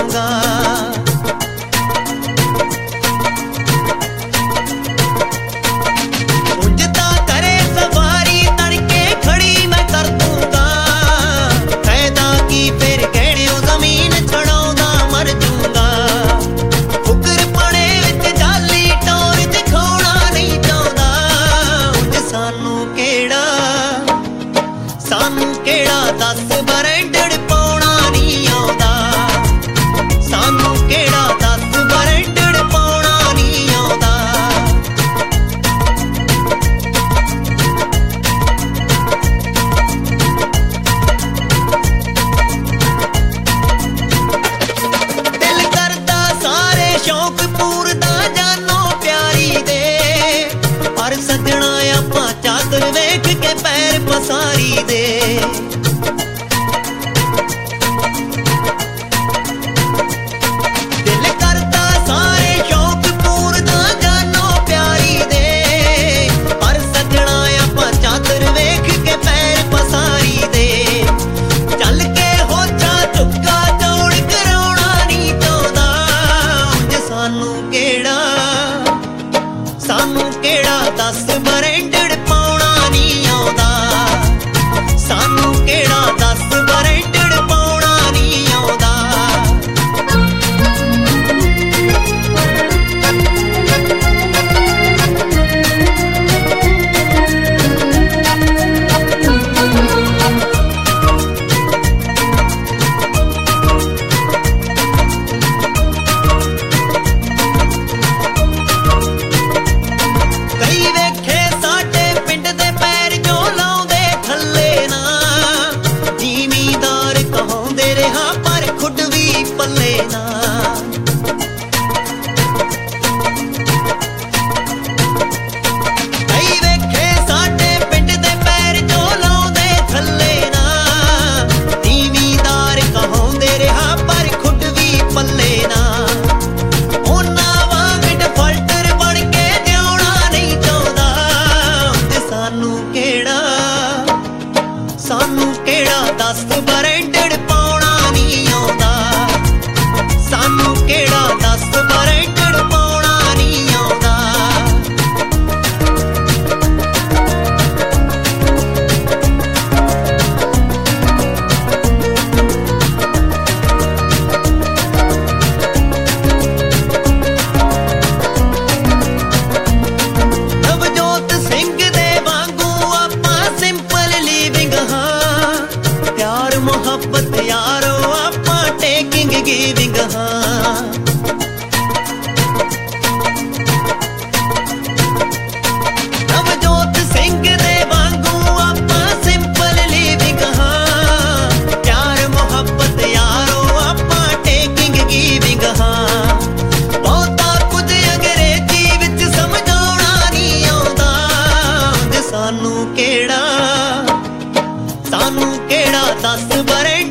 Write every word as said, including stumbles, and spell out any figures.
चढ़ाऊंगा। उंजता करे सवारी तड़के खड़ी मैं कर दूंगा। फायदा की फिर कहड़ियों जमीन छड़ाऊंगा मर जूंगा। फुकर पड़े विच जाली टोर दिखाउणा नहीं चाहुंदा। उंज सानू केड़ा सानू केड़ा दस ब्रांडेड पाउणा नहीं आउंदा। सानू केड़ा दस ब्रांडेड पाउणा नहीं आउंदा। दिल करदा सारे शौक पूरदा जानो प्यारी दे। पर सजना आपां चादर वेख के पैर पसारी दे। दिल करदा सारे शौक पूरदा जानो प्यारी दे। पर सजना आपां चादर वेख के पैर पसारी दे। चल के होजा चुक्का चौड़ कराउणा नहीं चाहुंदा। उंज सानू केड़ा सानू केड़ा दस ब्रांडेड पाउणा नहीं आउंदा। सानू केड़ा दस ब्रांडेड पाउणा नहीं आउंदा। कई वेखे साडे पिंड दे पैर जो लाउंदे थल्ले ना। जिमीदार कहाउंदे रहा पर खुद भी पल्ले ना। कई वेखे साडे पिंड दे पैर जो लाउंदे थल्ले ना। जिमीदार कहाउंदे रहा पर खुद भी पल्ले ना। उन्हां वांग डिफाल्टर बन के जिउणा नहीं चाहुंदा। ते सानू केड़ा सानू केड़ा दस ब्रांडेड पाउणा नहीं आउंदा। सानू केड़ा दस ब्रांडेड पाउणा नहीं आउंदा। नवजोत सिंह दे वांगू आपां सिंपल लिविंग हां। प्यार मोहब्बत यारो आपां टेकिंग गिविंग हां। नवजोत सिंह दे वांगू आपां सिंपल लिविंग हां। प्यार मोहब्बत यारो आपां टेकिंग गिविंग हां। बहुता कुछ अंग्रेजी विच समझाउणा नहीं आउंदा। उंज सानू केड़ा सानू केड़ा दस ब्रांड